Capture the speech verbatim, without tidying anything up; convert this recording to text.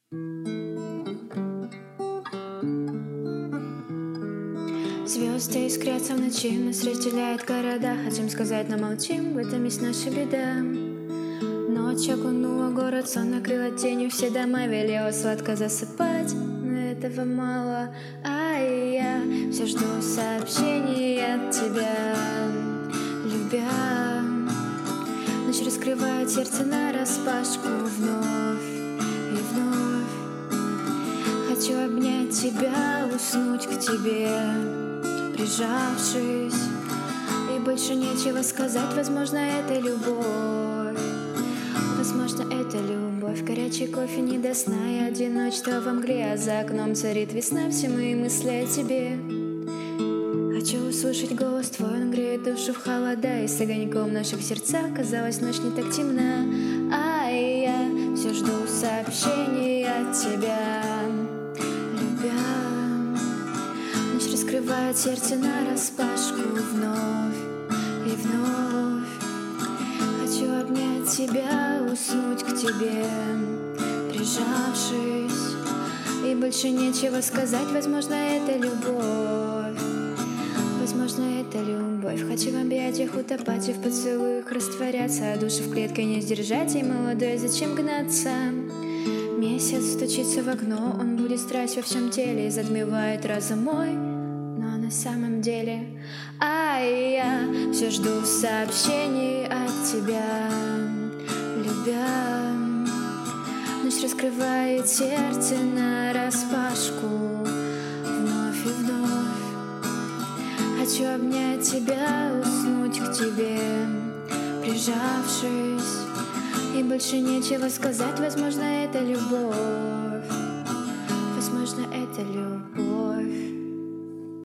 Звезды искрятся в ночи, нас разделяет города. Хотим сказать, но молчим, в этом есть наша беда. Ночь окунула город, сон накрыла тенью все дома. Велела сладко засыпать, но этого мало. А я все жду сообщений от тебя, любя. Ночь раскрывает сердце нараспашку вновь и вновь. Хочу обнять тебя, уснуть к тебе, прижавшись. И больше нечего сказать, возможно, это любовь. Возможно, это любовь. Горячий кофе не до сна и одиночество во мгле, а за окном царит весна. Все мои мысли о тебе. Хочу услышать голос твой, он греет душу в холода. И с огоньком в наших сердцах казалось, ночь не так темна. А я все жду сообщений от тебя, любя. Ночь раскрывает сердце нараспашку вновь и вновь. Хочу обнять тебя, уснуть к тебе, прижавшись. И больше нечего сказать, возможно, это любовь. Возможно, это любовь. Хочу в объятиях утопать и в поцелуях растворяться, а душу в клетке не сдержать, и молодой зачем гнаться? Месяц стучится в окно, он будет страсть во всем теле и затмевает разум мой. Но на самом деле, а я все жду сообщений от тебя, любя. Ночь раскрывает сердце нараспашку вновь и вновь. Хочу обнять тебя, уснуть к тебе, прижавшись. И больше нечего сказать, возможно, это любовь. Возможно, это любовь.